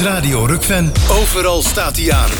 Radio Rukven. Overal staat hij aan.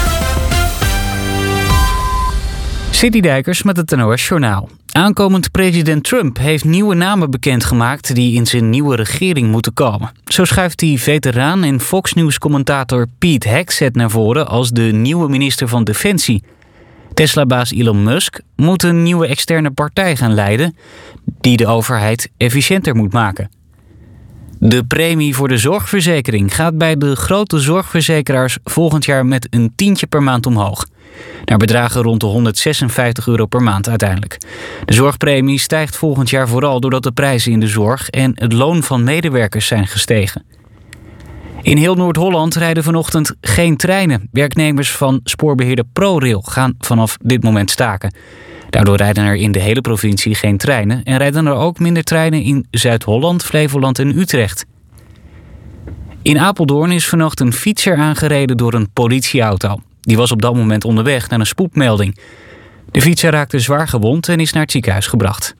City Dijkers met het NOS Journaal. Aankomend president Trump heeft nieuwe namen bekendgemaakt die in zijn nieuwe regering moeten komen. Zo schuift hij veteraan en Fox News-commentator Pete Hegseth naar voren als de nieuwe minister van Defensie. Tesla-baas Elon Musk moet een nieuwe externe partij gaan leiden die de overheid efficiënter moet maken. De premie voor de zorgverzekering gaat bij de grote zorgverzekeraars volgend jaar met een tientje per maand omhoog. Naar bedragen rond de €156 per maand uiteindelijk. De zorgpremie stijgt volgend jaar vooral doordat de prijzen in de zorg en het loon van medewerkers zijn gestegen. In heel Noord-Holland rijden vanochtend geen treinen. Werknemers van spoorbeheerder ProRail gaan vanaf dit moment staken. Daardoor rijden er in de hele provincie geen treinen en rijden er ook minder treinen in Zuid-Holland, Flevoland en Utrecht. In Apeldoorn is vannacht een fietser aangereden door een politieauto. Die was op dat moment onderweg naar een spoedmelding. De fietser raakte zwaar gewond en is naar het ziekenhuis gebracht.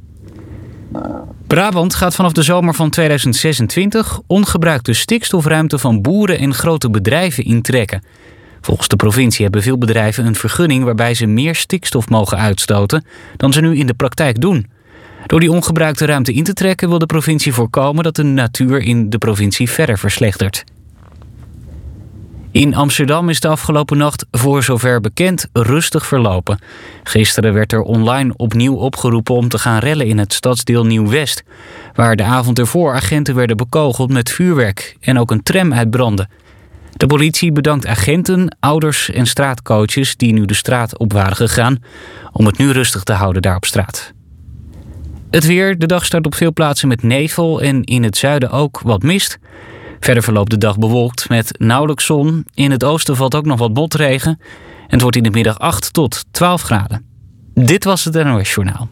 Brabant gaat vanaf de zomer van 2026 ongebruikte stikstofruimte van boeren en grote bedrijven intrekken. Volgens de provincie hebben veel bedrijven een vergunning waarbij ze meer stikstof mogen uitstoten dan ze nu in de praktijk doen. Door die ongebruikte ruimte in te trekken wil de provincie voorkomen dat de natuur in de provincie verder verslechtert. In Amsterdam is de afgelopen nacht voor zover bekend rustig verlopen. Gisteren werd er online opnieuw opgeroepen om te gaan rellen in het stadsdeel Nieuw-West, waar de avond ervoor agenten werden bekogeld met vuurwerk en ook een tram uitbrandde. De politie bedankt agenten, ouders en straatcoaches die nu de straat op waren gegaan om het nu rustig te houden daar op straat. Het weer, de dag start op veel plaatsen met nevel en in het zuiden ook wat mist. Verder verloopt de dag bewolkt met nauwelijks zon. In het oosten valt ook nog wat motregen. En het wordt in de middag 8 tot 12 graden. Dit was het NOS Journaal.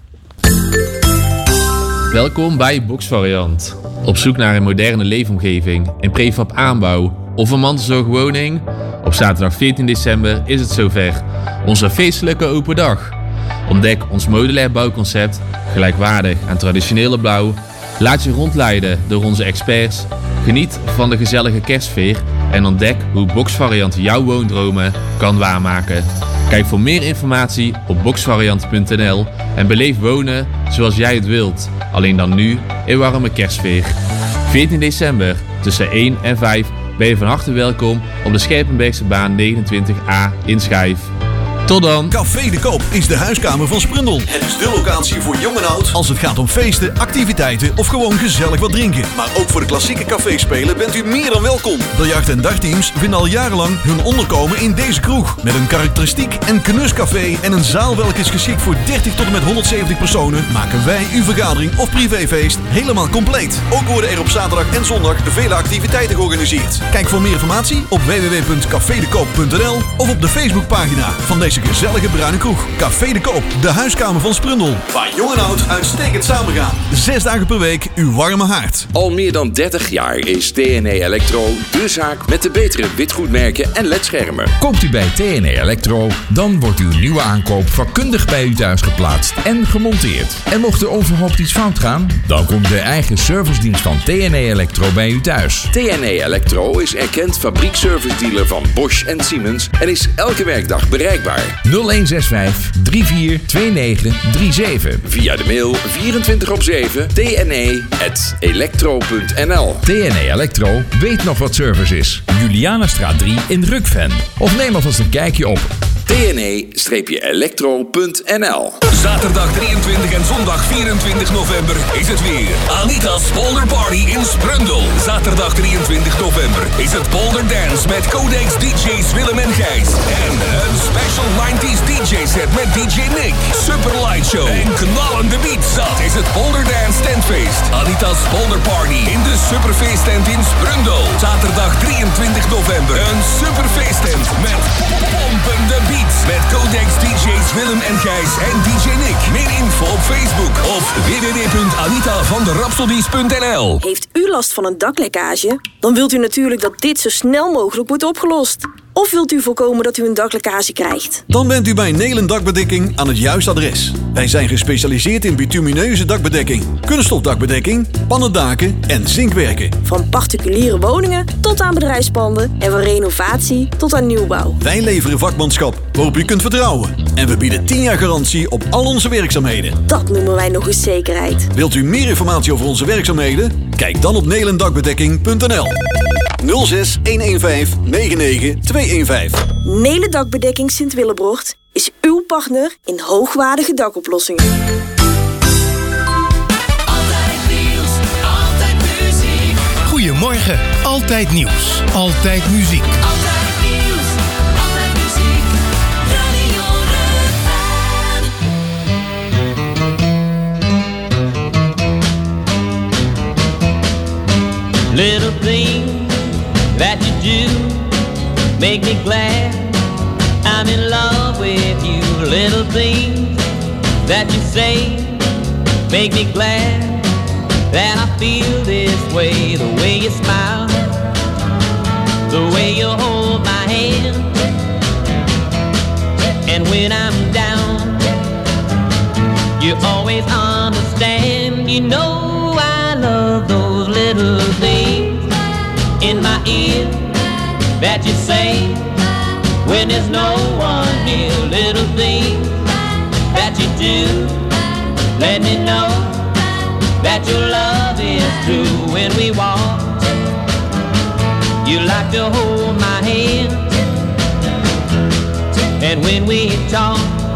Welkom bij Boxvariant. Op zoek naar een moderne leefomgeving, een prefab aanbouw of een mantelzorgwoning? Op zaterdag 14 december is het zover. Onze feestelijke open dag. Ontdek ons modulair bouwconcept, gelijkwaardig aan traditionele bouw. Laat je rondleiden door onze experts. Geniet van de gezellige kerstsfeer en ontdek hoe Boxvariant jouw woondromen kan waarmaken. Kijk voor meer informatie op boxvariant.nl en beleef wonen zoals jij het wilt. Alleen dan nu in warme kerstsfeer. 14 december tussen 1 en 5 ben je van harte welkom op de Scherpenbergse baan 29A in Schijf. Tot dan. Café de Koop is de huiskamer van Sprundel. Het is de locatie voor jong en oud als het gaat om feesten, activiteiten of gewoon gezellig wat drinken. Maar ook voor de klassieke caféspelen bent u meer dan welkom. Biljart- en dagteams vinden al jarenlang hun onderkomen in deze kroeg. Met een karakteristiek en knuscafé en een zaal welke is geschikt voor 30 tot en met 170 personen, maken wij uw vergadering of privéfeest helemaal compleet. Ook worden er op zaterdag en zondag vele activiteiten georganiseerd. Kijk voor meer informatie op www.cafedekoop.nl of op de Facebookpagina van deze gezellige bruine kroeg. Café de Koop, de huiskamer van Sprundel. Waar jong en oud uitstekend samen gaan. 6 dagen per week uw warme haard. Al meer dan 30 jaar is TNE Electro de zaak met de betere witgoedmerken en ledschermen. Koopt u bij TNE Electro, dan wordt uw nieuwe aankoop vakkundig bij u thuis geplaatst en gemonteerd. En mocht er overhoopt iets fout gaan, dan komt de eigen servicedienst van TNE Electro bij u thuis. TNE Electro is erkend fabriekservice-dealer van Bosch en Siemens en is elke werkdag bereikbaar. 0165 342937. Via de mail 24/7 tne@electro.nl. TNE Electro weet nog wat service is. Julianastraat 3 in Rukven. Of neem alvast een kijkje op tne-electro.nl. Zaterdag 23 en zondag 24 november is het weer. Anita's Boulder Party in Sprundel. Zaterdag 23 november is het Boulder Dance met Codex DJ's Willem en Gijs. En een special 90s DJ set met DJ Nick. Super light show en knallende beats. Dat is het Boulder Dance Tentfeest. Anita's Boulder Party in de Superfeesttent in Sprundel. Zaterdag 23 november. Een superfeesttent met pompende beats. Met Codex DJ's Willem en Gijs en DJ Nick. Meer info op Facebook of www.anitavanderapsodies.nl. Heeft u last van een daklekkage? Dan wilt u natuurlijk dat dit zo snel mogelijk wordt opgelost. Of wilt u voorkomen dat u een daklekkage krijgt? Dan bent u bij Nelen Dakbedekking aan het juiste adres. Wij zijn gespecialiseerd in bitumineuze dakbedekking, kunststofdakbedekking, pannendaken en zinkwerken. Van particuliere woningen tot aan bedrijfspanden en van renovatie tot aan nieuwbouw. Wij leveren vakmanschap waarop u kunt vertrouwen. En we bieden 10 jaar garantie op al onze werkzaamheden. Dat noemen wij nog eens zekerheid. Wilt u meer informatie over onze werkzaamheden? Kijk dan op nelendakbedekking.nl 06 115 99 215. Nelen Dakbedekking Sint-Willebrocht is uw partner in hoogwaardige dakoplossingen. Altijd nieuws, altijd muziek. Goedemorgen, altijd nieuws, altijd muziek. Altijd nieuws, altijd muziek. Radio Rutland. Little thing that you do make me glad I'm in love with you. Little things that you say make me glad that I feel this way. The way you smile, the way you hold my hand, and when I'm down you always understand. You know I love those little things in my ear that you say when there's no one here. Little things that you do let me know that your love is true. When we walk you like to hold my hand, and when we talk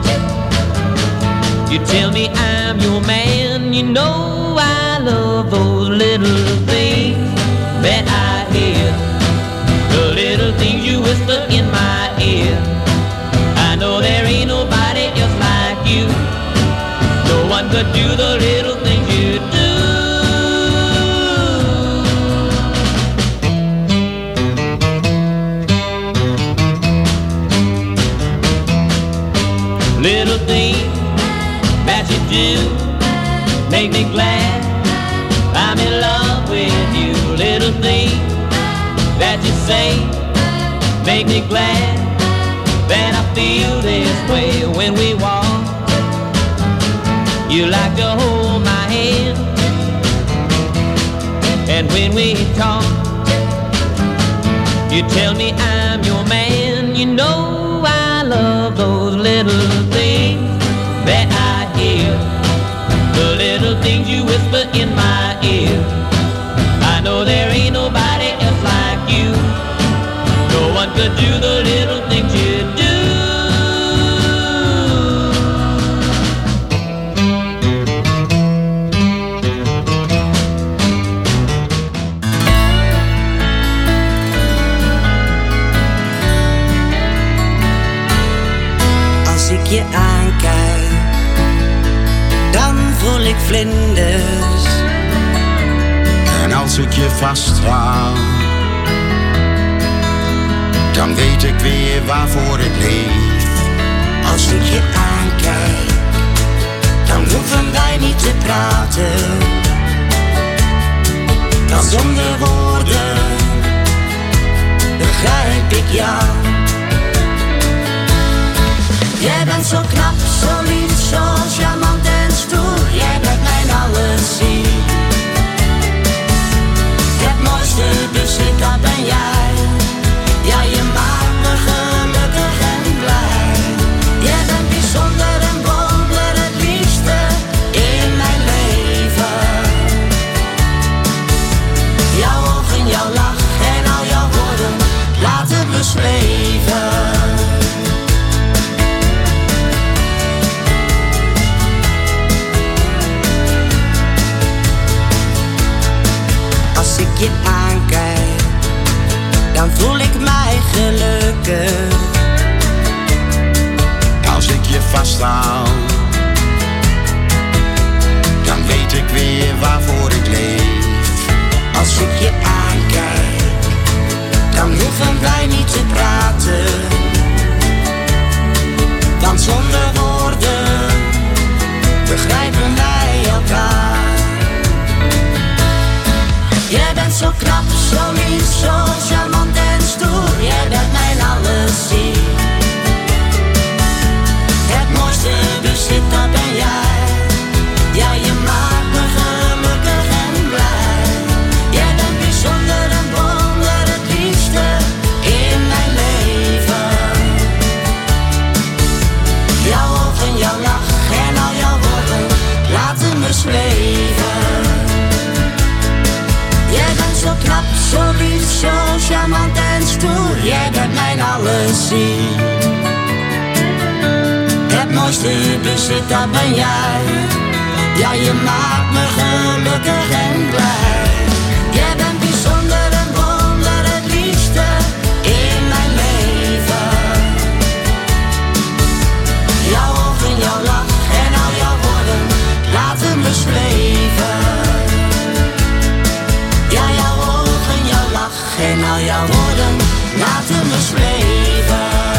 you tell me I'm your man. You know I love those little things that I hear, the little things you whisper in my ear. I know there ain't nobody else like you. No one could do the little things you do. Little things that you do make me glad I'm in love with you. Little things that you say make me glad that I feel this way. When we walk you like to hold my hand, and when we talk you tell me I'm your man. You know I love those little things that I hear, the little things you whisper in my ear. I know there ain't nobody else like you. No one could do the little things you do. Als ik je aankijk, dan voel ik vlinders. En als ik je vasthoud, dan weet ik weer waarvoor ik leef. Als ik je aankijk, dan hoeven wij niet te praten. Dan zonder woorden begrijp ik jou. Jij bent zo knap, zo lief, zo charmant en stoer. Jij bent mijn alles zie. Het mooiste dus ik, dat ben jij. Ja, je maakt me gelukkig en blij. Jij bent bijzonder en wonder, het liefste in mijn leven. Jouw ogen, jouw lach en al jouw woorden laten me zweven. Als ik je aankijk, dan voel ik mij gelukkig. Als ik je vasthoud, dan weet ik weer waarvoor ik leef. Als ik je aankijk, dan hoeven wij niet te praten. Want zonder woorden begrijpen wij elkaar. Jij bent zo knap, zo lief, zo charmant en stoer. Jij bent mijn alles. zweven. Jij bent zo knap, zo lief, zo charmant en stoer. Jij bent mijn alles zien. Het mooiste bezit, dat ben jij. Ja, je maakt me gelukkig en blij. Jij bent bijzonder en wonder, het liefste in mijn leven. Jouw ogen, jouw lach en al jouw woorden laten me zweven. Ja, jouw ogen, jouw lach en al jouw woorden laten me zweven.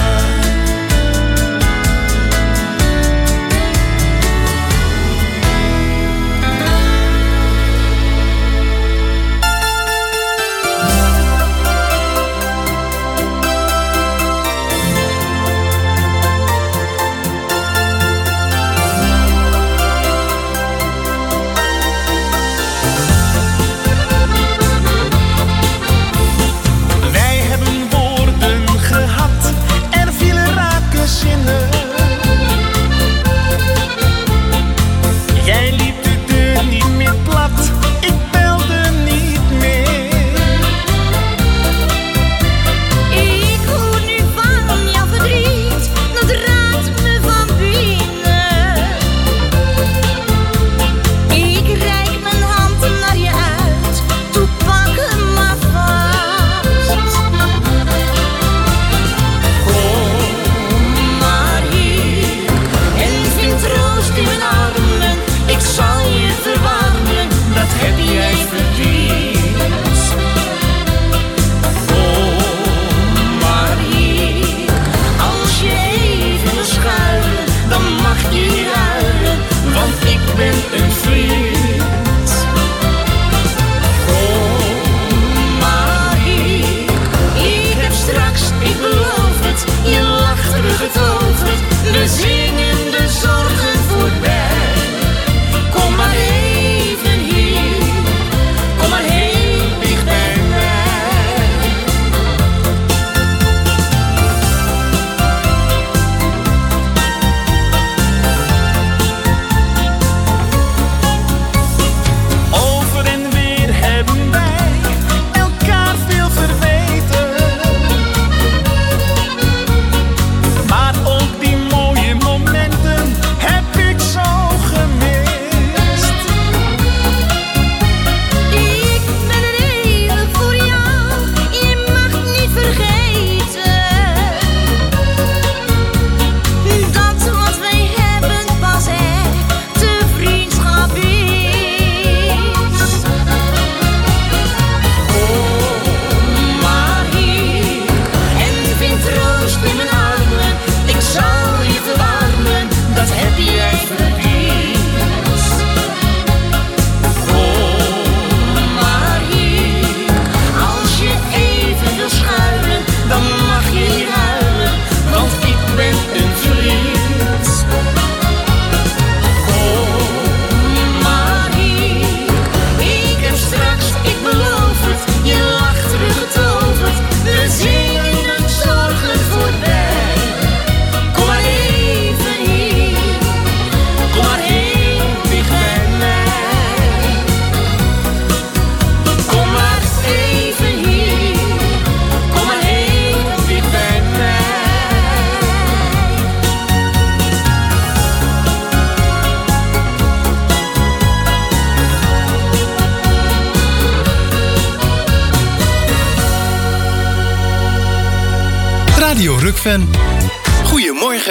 Radio Rukven. Goedemorgen.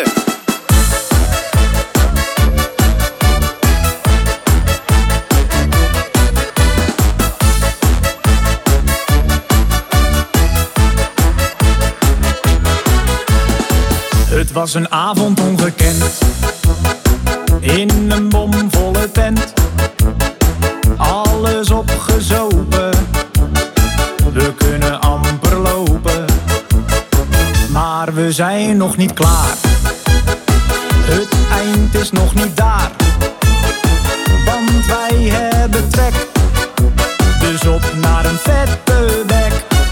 Het was een avond ongekend, in een bomvolle tent, alles opgezopen, we kunnen amper lopen, maar we zijn nog niet klaar, het eind is nog niet daar, want wij hebben trek, dus op naar een vette bek.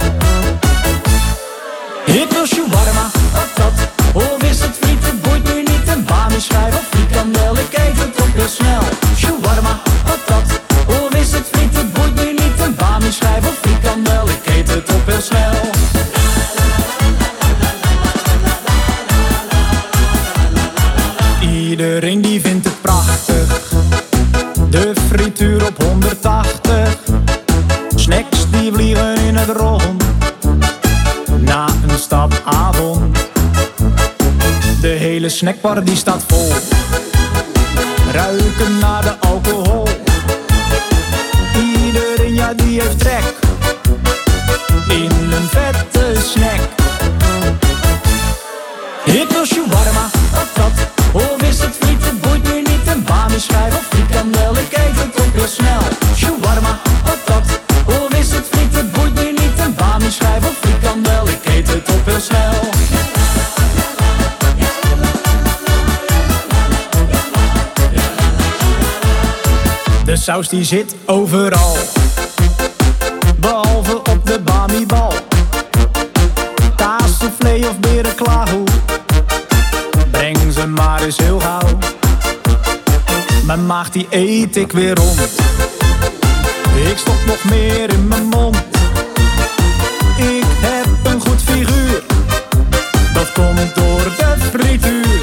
Ik wil shawarma, of dat, of is het friet, het boeit nu niet, een bami schijf of frikandel, ik eet het ook heel snel. Shawarma, Iedereen die vindt het prachtig. De frituur op 180. Snacks die vliegen in het rond. Na een stapavond. De hele snackbar die staat vol. Ruiken naar de alcohol. Iedereen ja die heeft trek in een vette snack. Ik wil shawarma, patat, of is het friet, het boeit nu niet. Een bami-schijf of frikandel, ik eet het op heel snel. Shawarma, patat, of is het friet, het boeit nu niet. Een bami-schijf of frikandel, ik eet het op heel snel. De saus die zit overal, behalve op de bami-bal. Kaassoufflé of berenklauw, breng ze maar eens heel gauw. Mijn maag die eet ik weer rond. Ik stop nog meer in mijn mond. Ik heb een goed figuur, dat komt door de frituur.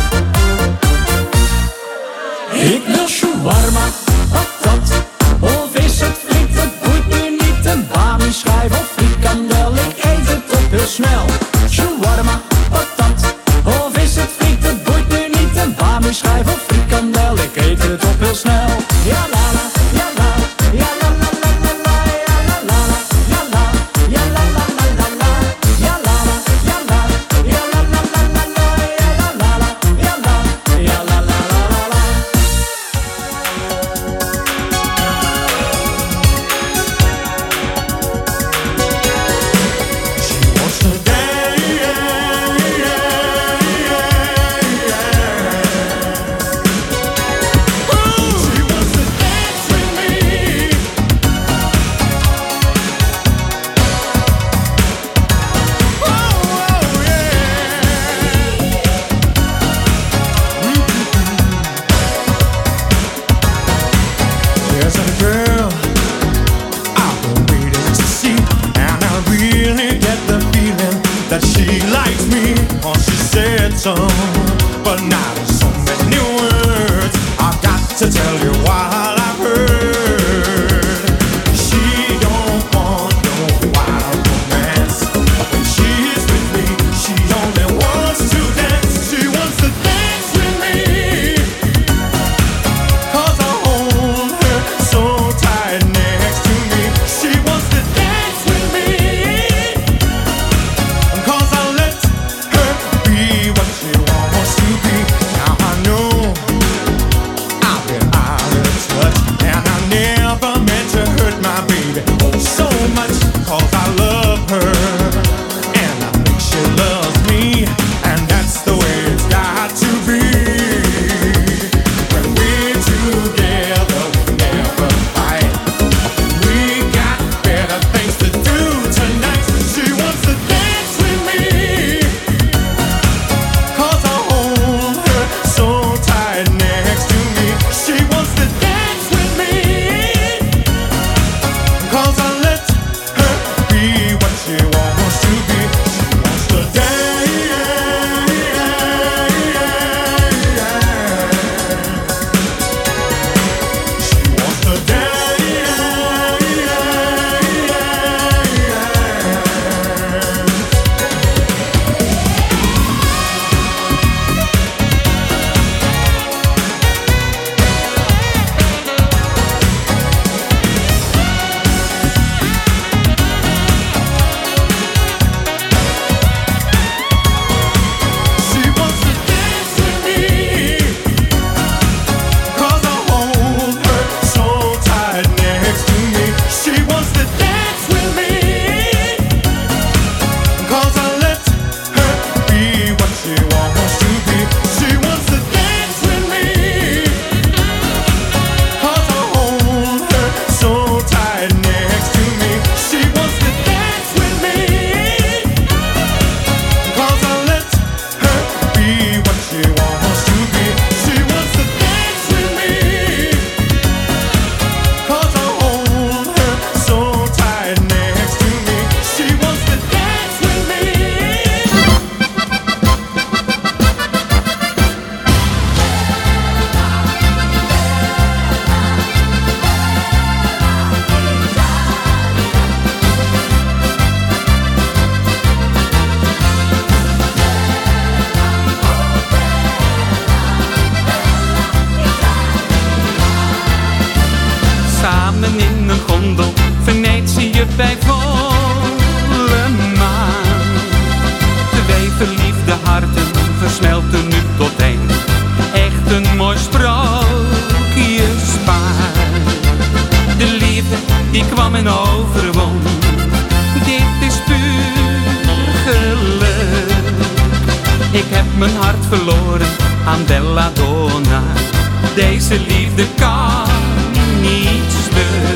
Ik wil shawarma, patat, of is het friet, het boeit nu niet. Een bami-schijf of frikandel, ik eet het op heel snel. Shawarma, patat, of is het friet, het boeit nu niet. Een bami-schijf of frikandel, ik eet het op heel snel. Ja la la, ja la, ja la la la la la, ja la la la, ja la, ja la la la la la, ja la la, ja la, ja la la la la la, ja la la la, ja la, ja la la la la la. There's a girl I've been waiting to see, and I really get the feeling that she likes me. Oh, she said so, but not in so many words. I've got to tell you what I've heard. She don't want no wild romance. When she's with me, she only wants to dance. She wants to dance with me, 'cause I hold her so tight next to me. She wants to dance with me, 'cause I let her be what she wants to be. Now I know I've been out of hart verloren aan belladonna. Deze liefde kan niet stuk.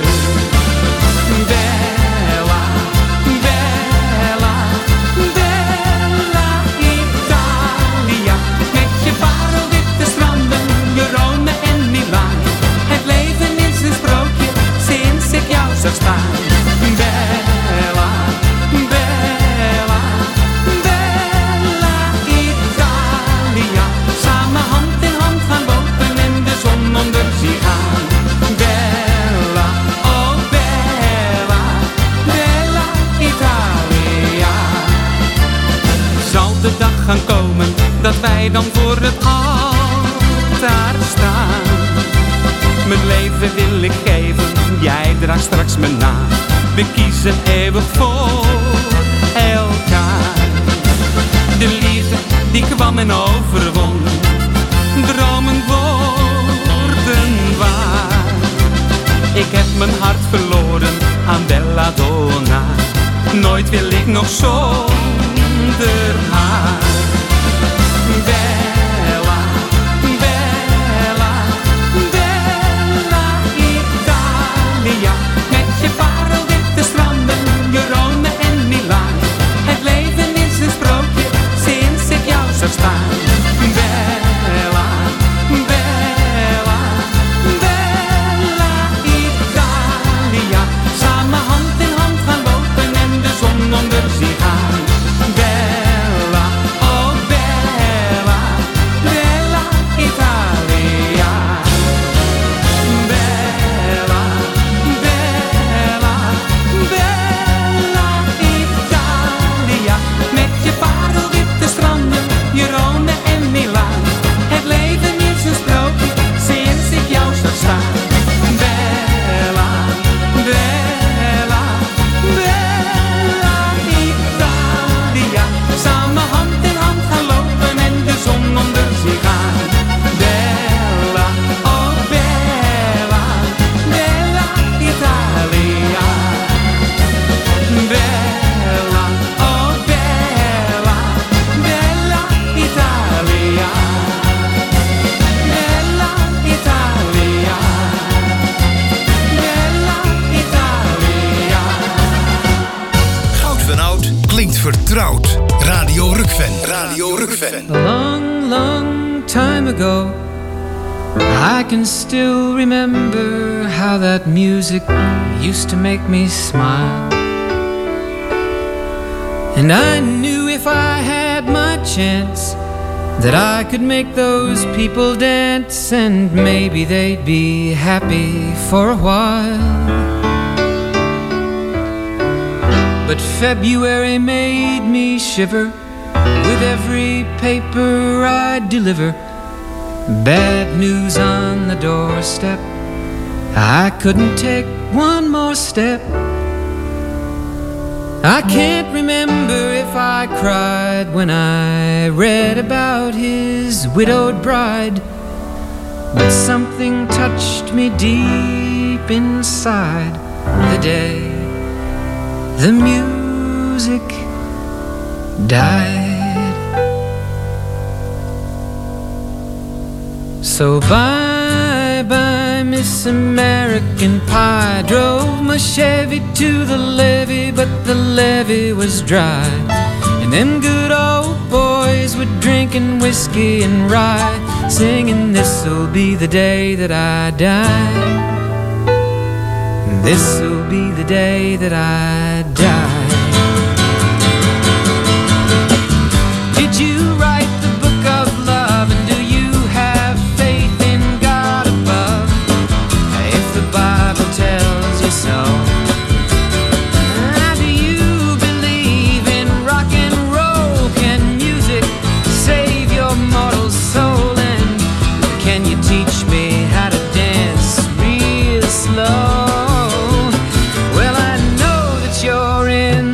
Bella, Bella, Bella Italia. Met je parelwitte stranden, je Rome en Milaan. Het leven is een sprookje sinds ik jou zag staan. Bella, Bella, Bella Italia. Samen hand in hand gaan lopen en de zon onder zien gaan. Bella, oh Bella, Bella Italia. Zal de dag gaan komen dat wij dan voor het altaar staan? Mijn leven wil ik geven, jij draagt straks mijn naam. We kiezen eeuwig voor elkaar. De liefde die kwam en overwon, dromen worden waar. Ik heb mijn hart verloren aan belladonna. Nooit wil ik nog zonder haar. Bella, Bella, Bella Italia. Met je parelwitte stranden, je Rome en Milaan. Het leven is een sprookje sinds ik jou zag staan. Bella, Bella, Bella Italia. Samen hand in hand gaan lopen en de zon onder zien gaan. Bella, oh Bella, Bella Italia. Bella, Bella, Bella Italia. Met je parelwitte stranden, je Rome en Milaan. Het leven is een sprookje sinds ik jou zag staan. Bella, Bella, Bella Italia. Samen hand in hand gaan lopen en de zon onder zien gaan. Bella, oh Bella, Bella Italia. Bella, oh Bella, Bella Italia. Bella Italia. Bella Italia. Goud van Oud klinkt vertrouwd. Radio Rukven. Radio Rukven. A long, long time ago, I can still remember how that music used to make me smile. And I knew if I had my chance that I could make those people dance, and maybe they'd be happy for a while. But February made me shiver with every paper I deliver. Bad news on the doorstep, I couldn't take one more step. I can't remember if I cried when I read about his widowed bride, but something touched me deep inside the day the music died. So bye-bye, Miss American Pie. Drove my Chevy to the levee, but the levee was dry. And them good old boys were drinking whiskey and rye, singing, this'll be the day that I die. This'll be the day that I die. Did you write the book of love, and do you have faith in God above? If the Bible tells you so, do you believe in rock and roll? Can music save your mortal soul? And can you teach me how to dance real slow? Well, I know that you're in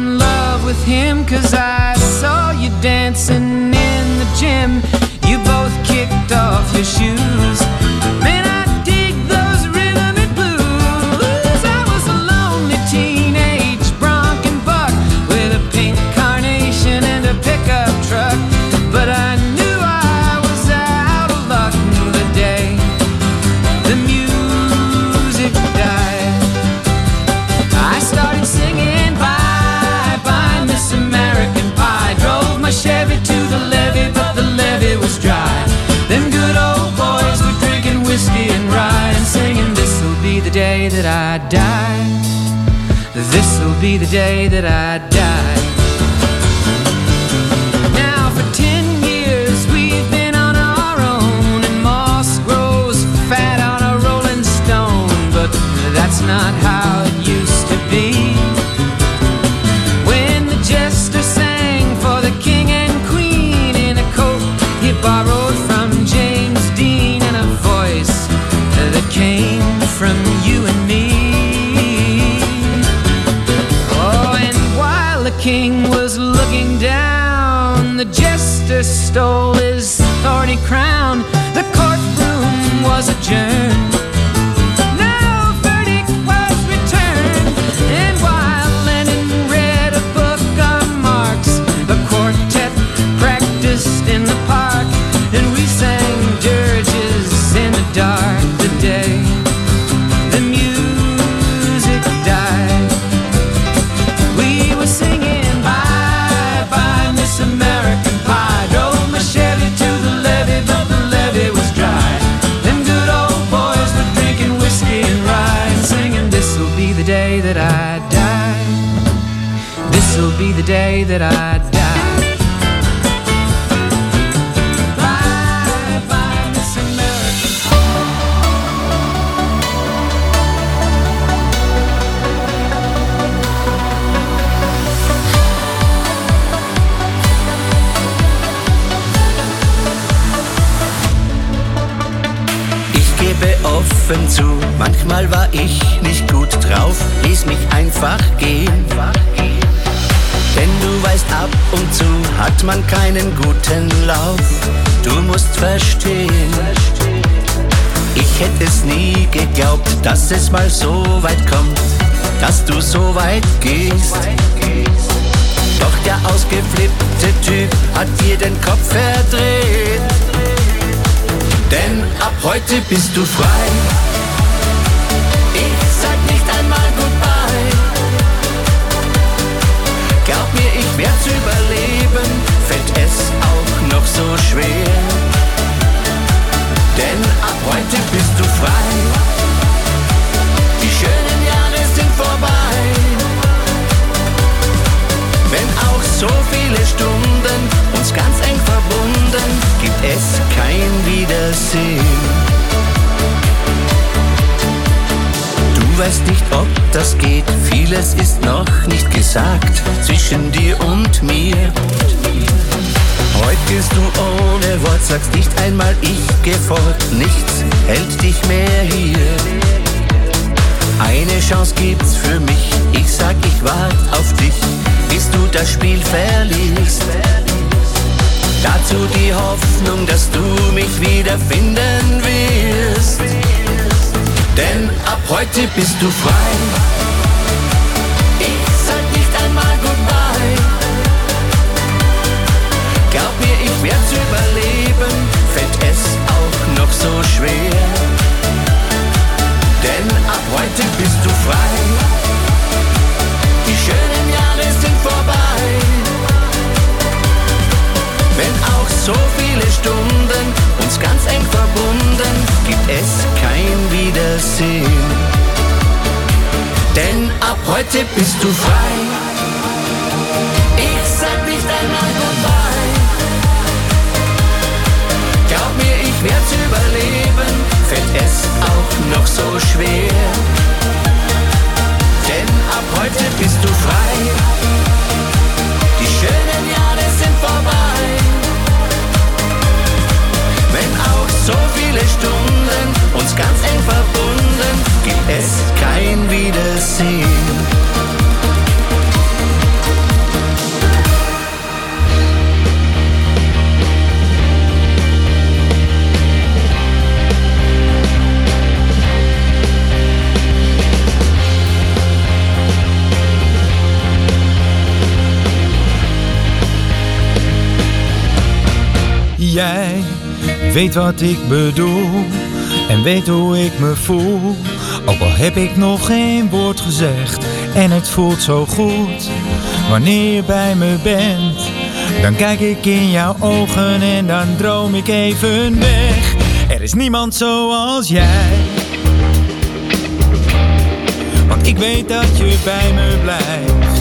be the day that I die. Now for 10 years we've been on our own, and moss grows fat on a rolling stone, but that's not how it used to be. When the jester sang for the king and queen in a coat he borrowed from James Dean, and a voice that came from you and me. Oh, and while the king was looking down, the jester stole his thorny crown. The courtroom was adjourned. No verdict was returned. And while Lenin read a book of Marx, the quartet practiced in the park, and we sang dirges in the dark. The day the music died, we were singing bye bye Miss American Pie. Drove my Chevy to the levee, but the levee was dry. Them good old boys were drinking whiskey and rye, and singing this'll be the day that I die. This'll be the day that I die. Bye bye Miss American Ich gebe offen zu, manchmal war ich nicht gut drauf, ließ mich einfach gehen. Denn du weißt, ab und zu hat man keinen guten Lauf, du musst verstehen. Ich hätte es nie geglaubt, dass es mal so weit kommt, dass du so weit gehst. Doch der ausgeflippte Typ hat dir den Kopf verdreht. Denn ab heute bist du frei. Ich sag nicht einmal goodbye. Glaub mir, ich werd's überleben, fällt es auch noch so schwer. Denn ab heute bist du frei. Die schönen Jahre sind vorbei. Wenn auch so viele Stunden uns ganz eng verbunden, gibt es kein Wiedersehen. Du weißt nicht, ob das geht, vieles ist noch nicht gesagt zwischen dir und mir. Heute gehst du ohne Wort, sagst nicht einmal ich geh fort, nichts hält dich mehr hier. Eine Chance gibt's für mich, ich sag ich wart auf dich, bis du das Spiel verlierst. Dazu die Hoffnung, dass du mich wiederfinden wirst. Denn ab heute bist du frei. Ich sag nicht einmal goodbye. Glaub mir, ich werd's überleben, fällt es auch noch so schwer. Denn ab heute bist du frei. Die schönen Jahre sind vorbei. Wenn auch so viele Stunden uns ganz eng verbunden, gibt es kein Wiedersehen. Denn ab heute bist du frei. Ich sag nicht einmal goodbye. Glaub mir, ich werd's überleben, fällt es auch noch so schwer. Denn ab heute bist du frei. Die schönen Jahre sind vorbei. Wenn auch so viele Stunden uns ganz eng verbunden, gibt es kein Wiedersehen. Jij weet wat ik bedoel en weet hoe ik me voel. Ook al heb ik nog geen woord gezegd en het voelt zo goed. Wanneer je bij me bent, dan kijk ik in jouw ogen en dan droom ik even weg. Er is niemand zoals jij. Want Want ik weet dat je bij me blijft.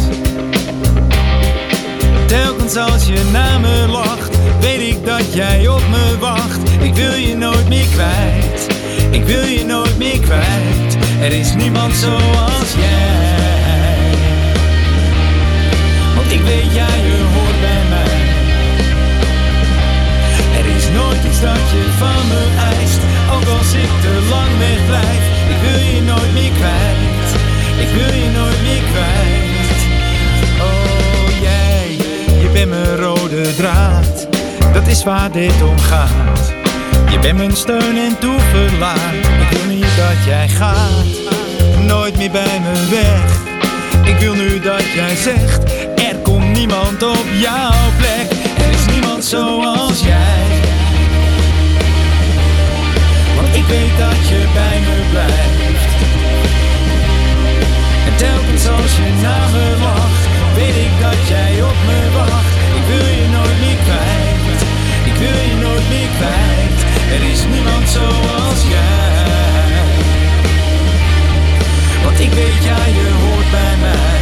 Telkens als je naar me lacht, weet ik dat jij op me wacht. Ik wil je nooit meer kwijt, ik wil je nooit meer kwijt. Er is niemand zoals jij. Want ik weet, ja, je hoort bij mij. Er is nooit iets dat je van me eist, ook als ik te lang wegblijf. Ik wil je nooit meer kwijt, ik wil je nooit meer kwijt. Oh jij, je bent mijn rode draad, dat is waar dit om gaat. Je bent mijn steun en toeverlaat. Ik wil niet dat jij gaat, nooit meer bij me weg. Ik wil nu dat jij zegt, er komt niemand op jouw plek. Er is niemand zoals jij. Want ik weet dat je bij me blijft. En telkens als je naar me lacht, weet ik dat jij op me wacht. Ik wil je nooit meer kwijt, ik wil je nooit meer kwijt. Er is niemand zoals jij. Want ik weet, ja, je hoort bij mij.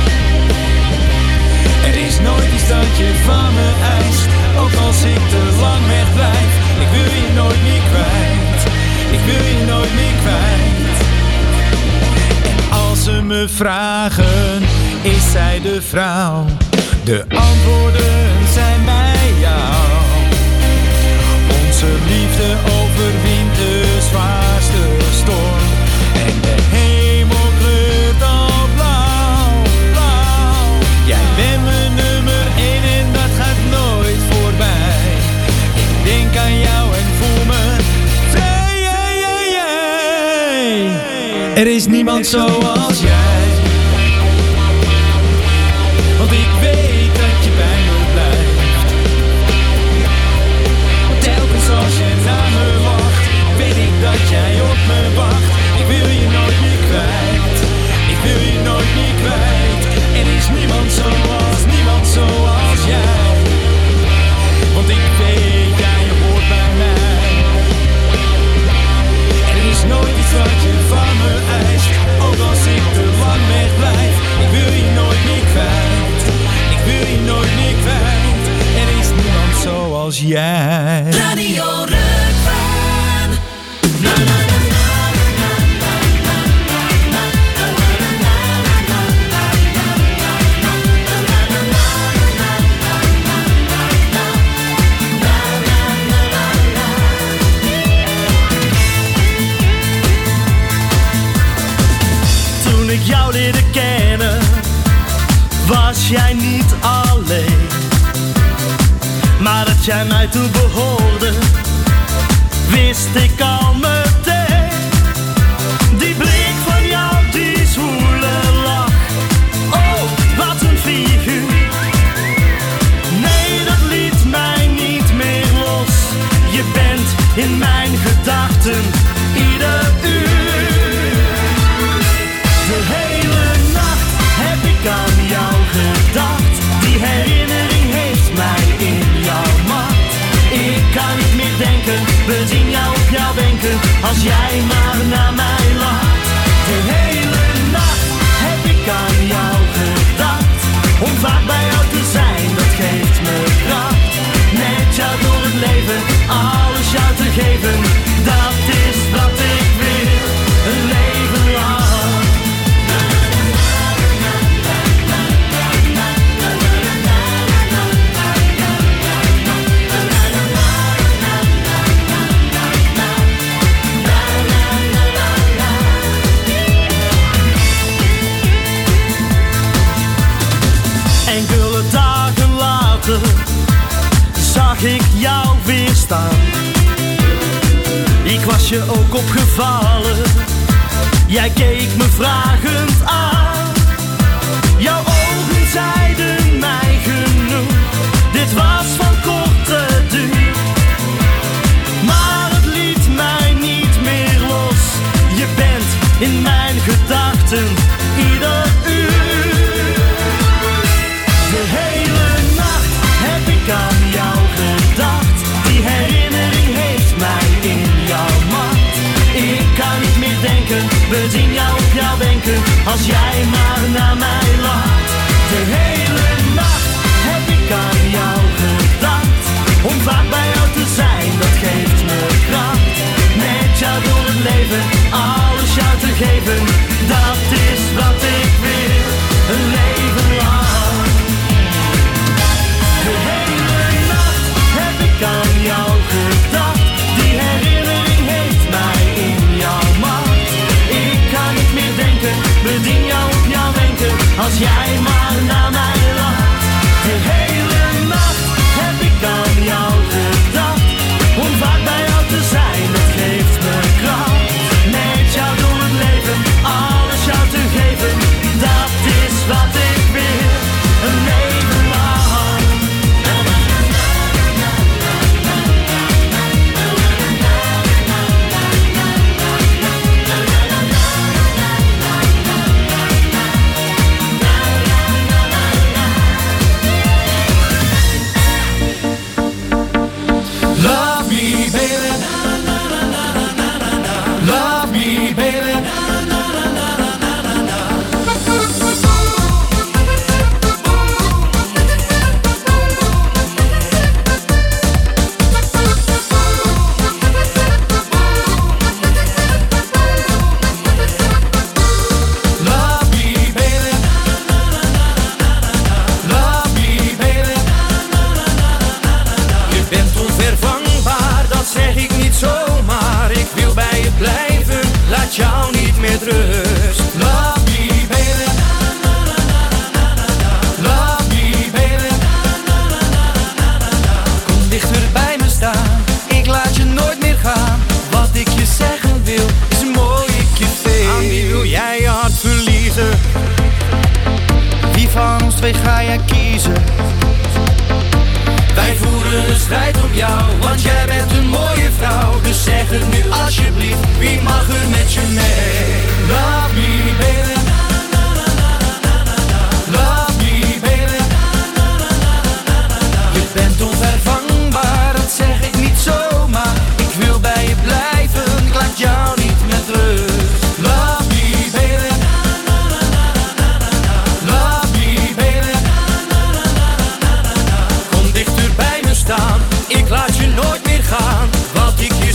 Er is nooit iets dat je van me eist, ook als ik te lang wegblijf. Ik wil je nooit meer kwijt, ik wil je nooit meer kwijt. En als ze me vragen, is zij de vrouw? De antwoorden zijn bij jou. Onze liefde overwint de zwaarste storm. En de hemel kleurt al blauw, blauw. Jij bent mijn nummer 1 en dat gaat nooit voorbij. Ik denk aan jou en voel me vrij. Er is niemand zoals jij. Want ik weet dat je bij me blijft. Telkens als je naar me lacht, weet ik dat jij op me wacht. Ik wil je nooit meer kwijt, ik wil je nooit meer kwijt. Er is niemand zoals jij. Want ik weet, ja, je hoort bij mij. Er is nooit iets wat je van me eist, ook als ik te lang wegblijf. Ik wil je nooit meer kwijt, ik wil je nooit meer kwijt. Er is niemand zoals jij. Radio Rukvan. Toen ik jou leerde kennen, was jij niet alleen. Maar dat jij mij toe behoorde, wist ik al meteen. Die blik van jou, die zwoele lach, oh, wat een figuur. Nee, dat liet mij niet meer los. Je bent in mijn gedachten ieder uur. De hele nacht heb ik aan jou gedacht. Die herinnering heeft mij in jouw macht. Ik kan niet meer denken, bezien jou op jou denken, als jij maar naar mij lacht. De hele nacht heb ik aan jou gedacht. Om vaak bij jou te zijn, dat geeft me kracht. Met jou door het leven, alles jou te geven. Dat is wat ik wil, een leven lang. Enkele dagen later zag ik jou weer staan. Ik was je ook opgevallen. Jij keek me vragend aan. Jouw ogen zeiden mij genoeg. Dit was van korte duur. Maar het liet mij niet meer los. Je bent in mijn gedachten ieder uur. De hele nacht heb ik aan jou gedacht. Die herinnering heeft mij in jouw macht. Ik kan niet meer denken, bezien jou op jou denken, als jij maar naar mij lacht. De hele nacht heb ik aan jou gedacht. Om vaak bij jou te zijn, dat geeft me kracht. Met jou door het leven, alles jou te geven. Dat is wat ik wil, een leven lang. De hele nacht heb ik aan jou gedacht. Die herinnering heeft mij in jouw macht. Ik kan niet meer denken, bedien jou op jouw wenken. Als jij maar naar mij lacht. De hele nacht heb ik aan jou gedacht. Om vaak bij jou te zijn, dat geeft me kracht. Met jou door het leven, alles jou te geven. Dat is wat ik wil, een leven lang. Love me, baby. Love me, baby. Love me, baby. Love me, baby. Je bent onvervangbaar, dat zeg ik niet zomaar. Ik wil bij je blijven, laat jou niet met rust. Love me, baby. Love me, baby. Kom dichter bij me staan, ik laat je nooit meer gaan. Wat ik je zeggen wil, is mooi ik je veel. Aan wie wil jij je hart verliezen? Wie van ons twee ga jij kiezen? Wij voeren een strijd om jou, want jij bent een mooie vrouw. Dus zeg het nu alsjeblieft, wie mag er met je mee? Love me, baby. Love me, baby. Je bent onvervangbaar, dat zeg ik niet zomaar. Ik wil bij je blijven, ik laat jou niet met rust. Love me, baby. Love me, baby. Kom dichter bij me staan, ik laat je nooit meer gaan. Wat ik je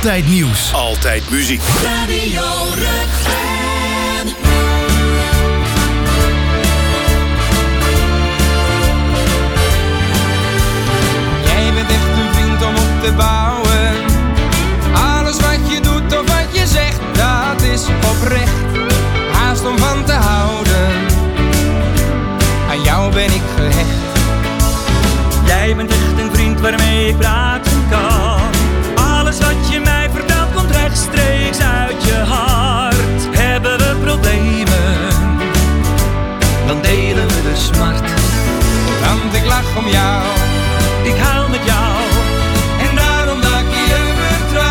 Altijd nieuws. Altijd muziek. Radio Rukven. Jij bent echt een vriend om op te bouwen. Alles wat je doet of wat je zegt, dat is oprecht. Haast om van te houden. Aan jou ben ik gehecht. Jij bent echt een vriend waarmee ik praten kan. Alles wat je mij vertelt komt rechtstreeks uit je hart. Hebben we problemen, dan delen we de smart. Want ik lach om jou, ik huil met jou. en daarom dat ik je vertrouw.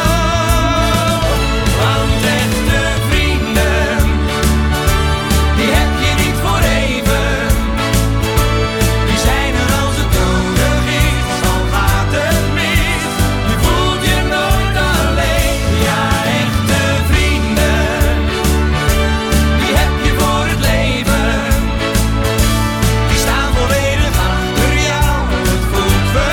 Want echte vrienden, die heb je niet voor even. Die zijn er als het nodig is, al gaat het mis. Je voelt je nooit alleen. Ja, echte vrienden, die heb je voor het leven. Die staan volledig achter jou, het voelt vertrouwd.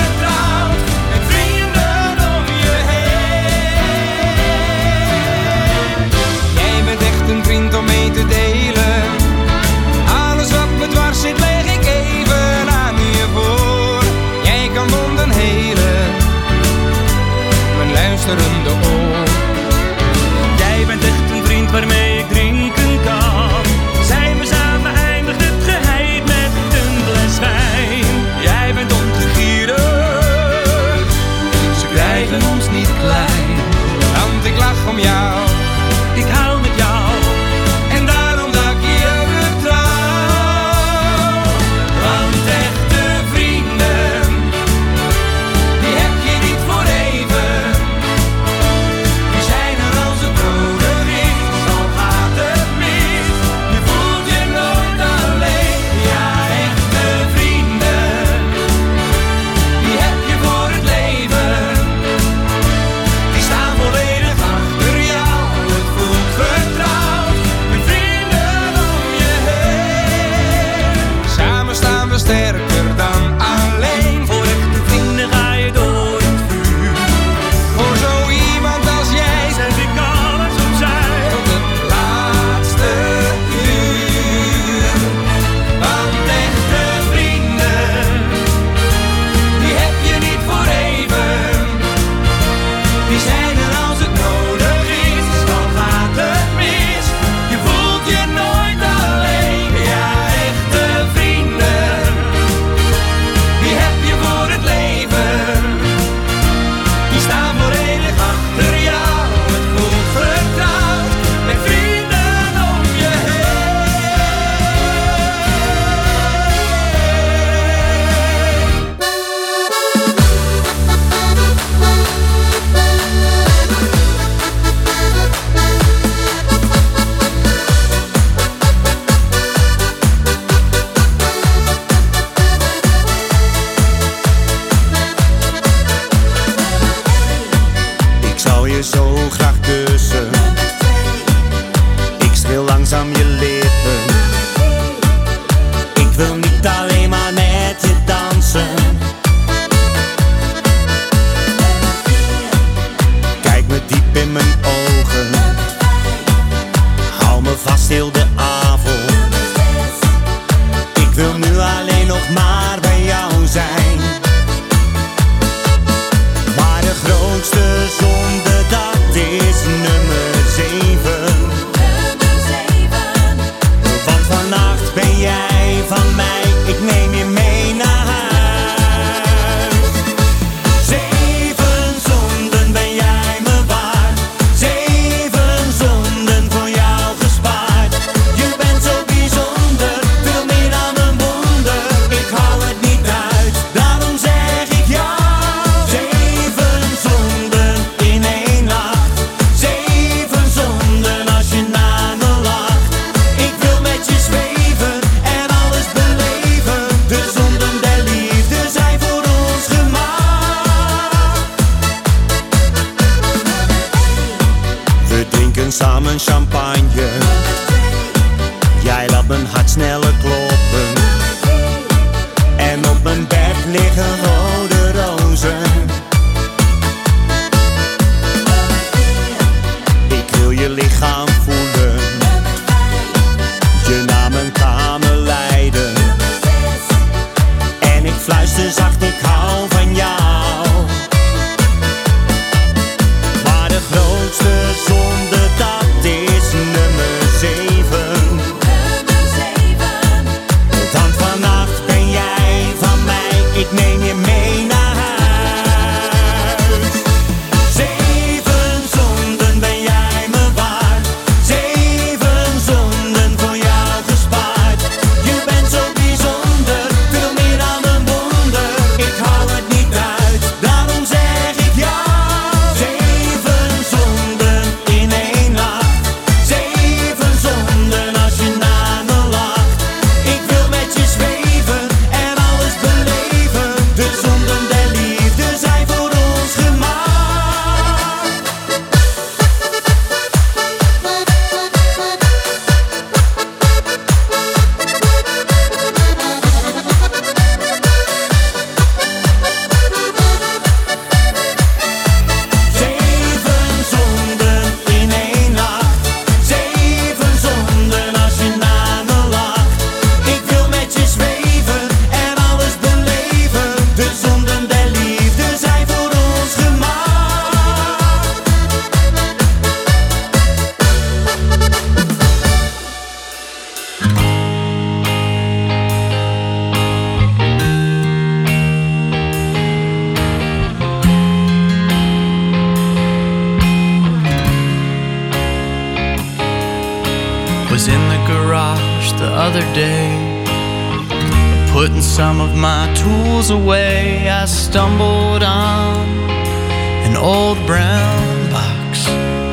church the other day, putting some of my tools away, I stumbled on an old brown box,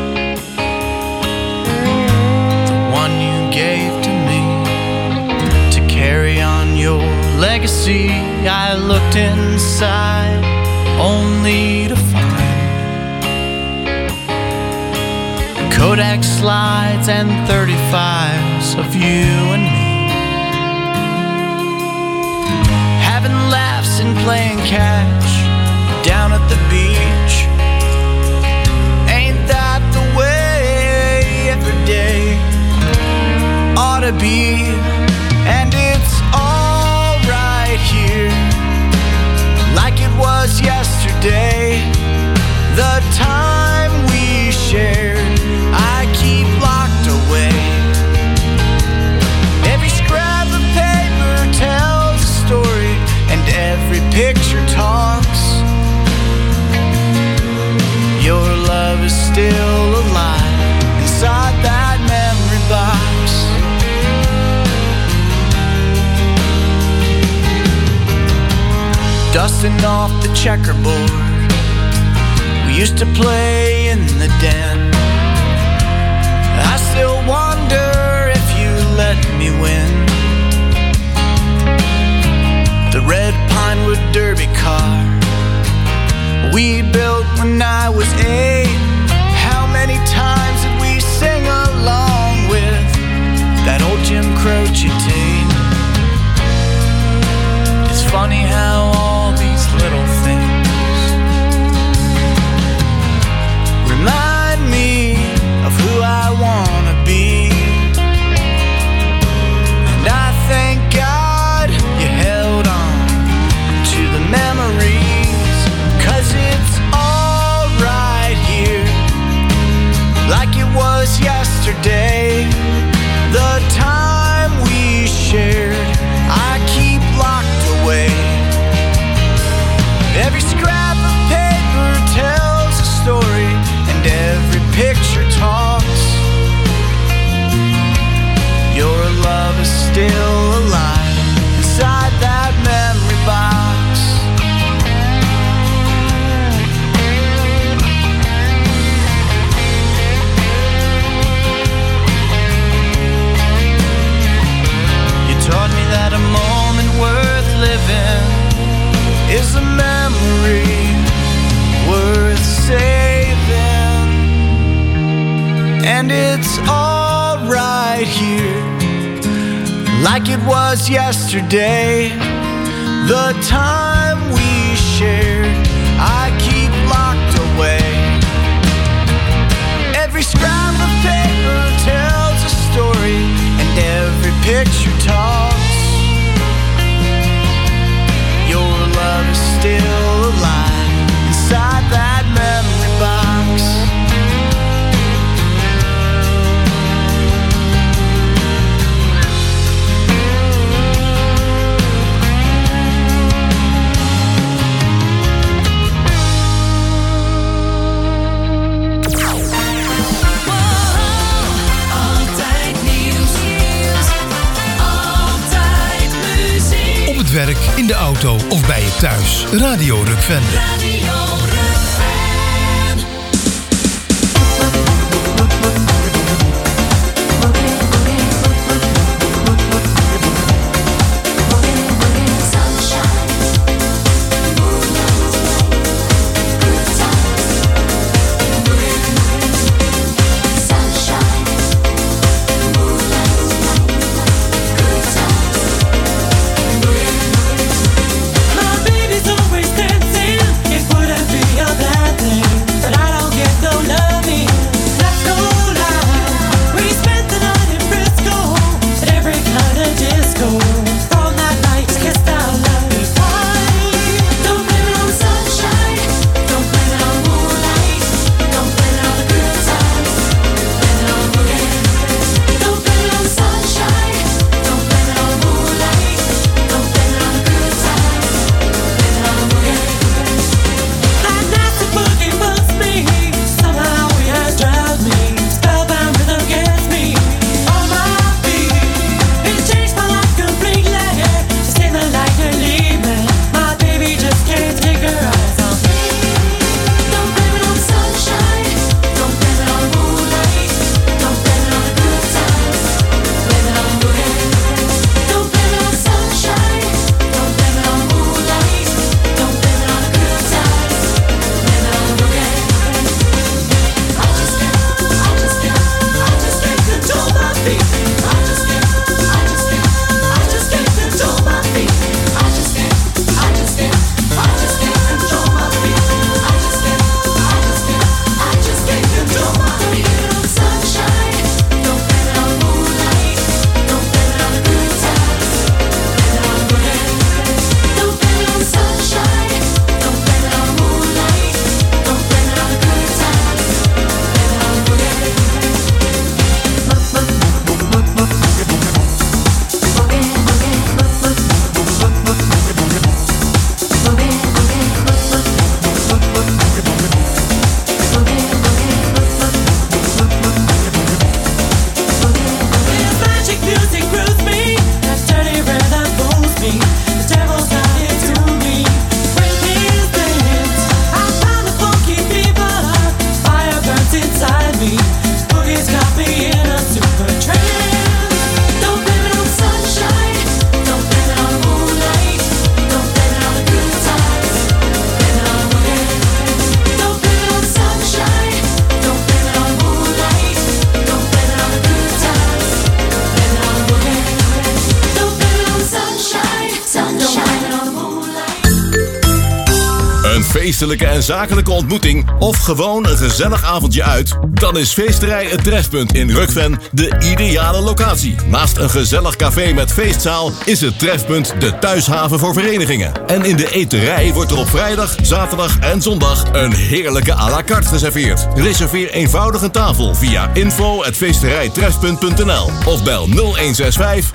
the one you gave to me to carry on your legacy. I looked inside only to find Kodak slides and 35s of you and me, having laughs and playing catch down at the beach. Ain't that the way every day ought to be? And it's all right here, like it was yesterday. The time we shared, I keep locked away. Every scrap of paper tells a story, and every picture talks. Your love is still alive inside that memory box. Dusting off the checkerboard we used to play in the den. I still wonder if you let me win the red Pinewood Derby car we built when I was 8. How many times did we sing along with that old Jim Croce tape? It's funny how all these little things remind me of who I wanna be. And I thank God you held on to the memories, 'cause it's all right here, like it was yesterday. The time we shared, I keep locked away. Every scrap of paper tells a story, and every picture talks. Your love is still alive inside that memory box. You taught me that a moment worth living is a memory worth saving. And it's all right here, like it was yesterday. The time we shared, I keep locked away. Every scrap of paper tells a story, and every picture talks. Your love is still alive inside that memory box. Op het werk, in de auto of bij je thuis. Radio Rukven. My baby's always dancing. feestelijke en zakelijke ontmoeting of gewoon een gezellig avondje uit? Dan is Feesterij Het Trefpunt in Rukven de ideale locatie. Naast een gezellig café met feestzaal is het Trefpunt de thuishaven voor verenigingen. En in de eterij wordt er op vrijdag, zaterdag en zondag een heerlijke à la carte geserveerd. Reserveer eenvoudig een tafel via info@feesterijtrefpunt.nl of bel 0165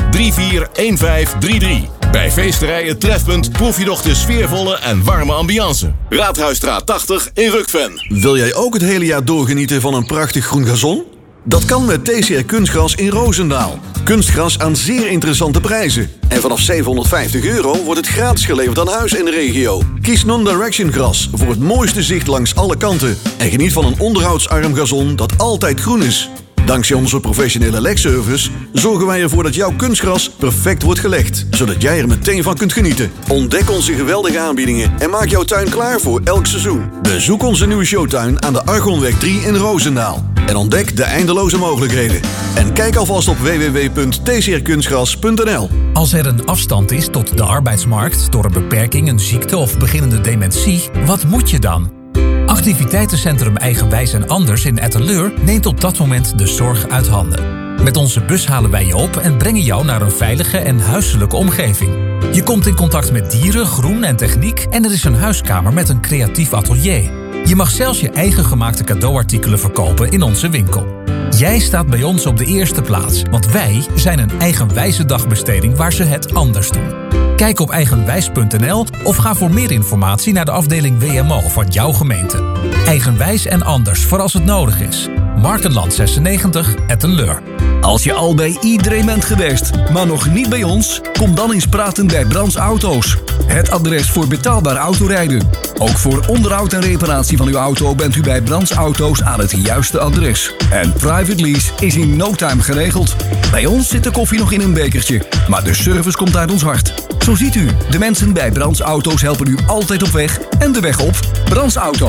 341533. Bij Feesterij Het Trefpunt proef je nog de sfeervolle en warme ambiance. Raadhuisstraat 80 in Rukven. Wil jij ook het hele jaar doorgenieten van een prachtig groen gazon? Dat kan met TCR Kunstgras in Roosendaal. Kunstgras aan zeer interessante prijzen. En vanaf €750 wordt het gratis geleverd aan huis in de regio. Kies Non-Direction gras voor het mooiste zicht langs alle kanten. En geniet van een onderhoudsarm gazon dat altijd groen is. Dankzij onze professionele legservice zorgen wij ervoor dat jouw kunstgras perfect wordt gelegd, zodat jij er meteen van kunt genieten. Ontdek onze geweldige aanbiedingen en maak jouw tuin klaar voor elk seizoen. Bezoek onze nieuwe showtuin aan de Argonweg 3 in Roosendaal en ontdek de eindeloze mogelijkheden. En kijk alvast op www.tcrkunstgras.nl. Als er een afstand is tot de arbeidsmarkt door een beperking, een ziekte of beginnende dementie, wat moet je dan? Activiteitencentrum Eigenwijs en Anders in Etteleur neemt op dat moment de zorg uit handen. Met onze bus halen wij je op en brengen jou naar een veilige en huiselijke omgeving. Je komt in contact met dieren, groen en techniek en er is een huiskamer met een creatief atelier. Je mag zelfs je eigen gemaakte cadeauartikelen verkopen in onze winkel. Jij staat bij ons op de eerste plaats, want wij zijn een eigenwijze dagbesteding waar ze het anders doen. Kijk op eigenwijs.nl of ga voor meer informatie naar de afdeling WMO van jouw gemeente. Eigenwijs en Anders voor als het nodig is. Markenland 96, Etteleur. Als je al bij iedereen bent geweest, maar nog niet bij ons, kom dan eens praten bij Brands Auto's. Het adres voor betaalbaar autorijden. Ook voor onderhoud en reparatie van uw auto bent u bij Brands Auto's aan het juiste adres. En private lease is in no time geregeld. Bij ons zit de koffie nog in een bekertje, maar de service komt uit ons hart. Zo ziet u, de mensen bij Brands Auto's helpen u altijd op weg en de weg op. Brands Auto's.